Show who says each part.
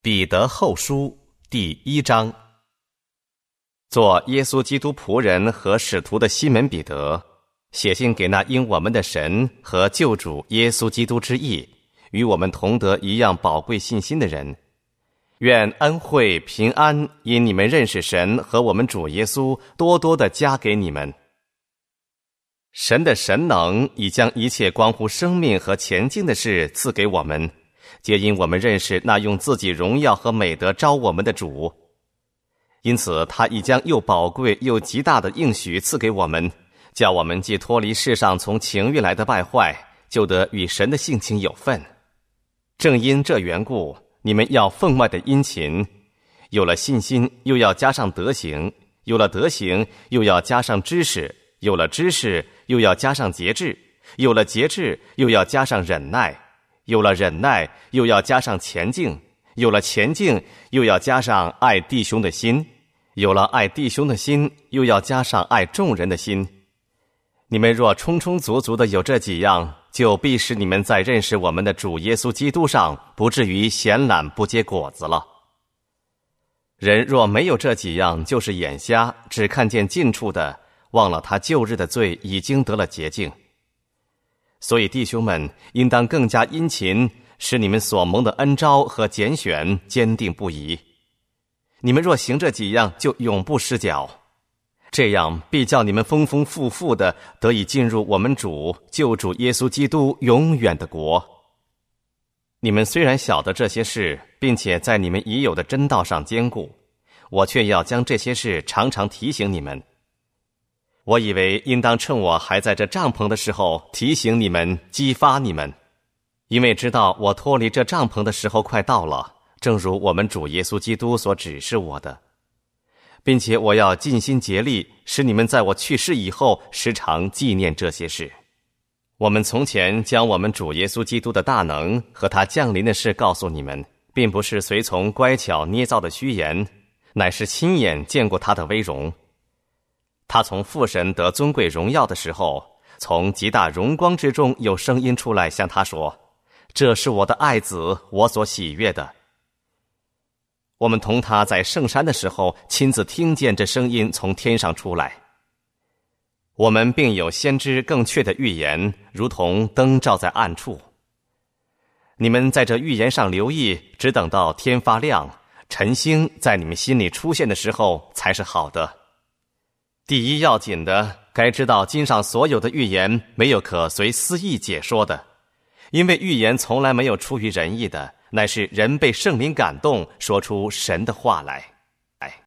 Speaker 1: 彼得后书第1章。做耶稣基督仆人和使徒的西门彼得，写信给那因我们的神和救主耶稣基督之义，与我们同得一样宝贵信心的人，愿恩惠平安因你们认识神和我们主耶稣多多地加给你们。神的神能已将一切关乎生命和前进的事赐给我们，皆因我们认识那用自己荣耀和美德召我们的主。因此他已将又宝贵又极大的应许赐给我们，叫我们既脱离世上从情欲来的败坏，就得与神的性情有份。正因这缘故，你们要分外的殷勤，有了信心又要加上德行，有了德行又要加上知识，有了知识又要加上节制，有了节制又要加上忍耐，有了忍耐又要加上前进，有了前进又要加上爱弟兄的心，有了爱弟兄的心又要加上爱众人的心。你们若充充足足的有这几样，就必使你们在认识我们的主耶稣基督上不至于闲懒不结果子了。人若没有这几样，就是眼瞎，只看见近处的，忘了他旧日的罪已经得了洁净。所以弟兄们应当更加殷勤，使你们所蒙的恩召和拣选坚定不移。你们若行这几样，就永不失脚，这样必叫你们丰丰富富的得以进入我们主救主耶稣基督永远的国。你们虽然晓得这些事，并且在你们已有的真道上坚固，我却要将这些事常常提醒你们。我以为应当趁我还在这帐篷的时候提醒你们，激发你们，因为知道我脱离这帐篷的时候快到了，正如我们主耶稣基督所指示我的。并且我要尽心竭力，使你们在我去世以后时常纪念这些事。我们从前将我们主耶稣基督的大能和他降临的事告诉你们，并不是随从乖巧捏造的虚言，乃是亲眼见过他的威荣。他从父神得尊贵荣耀的时候，从极大荣光之中有声音出来向他说，这是我的爱子，我所喜悦的。我们同他在圣山的时候亲自听见这声音从天上出来。我们并有先知更确的预言，如同灯照在暗处。你们在这预言上留意，只等到天发亮，晨星在你们心里出现的时候才是好的。第一要紧的，该知道经上所有的预言没有可随私意解说的，因为预言从来没有出于人意的，乃是人被圣灵感动，说出神的话来。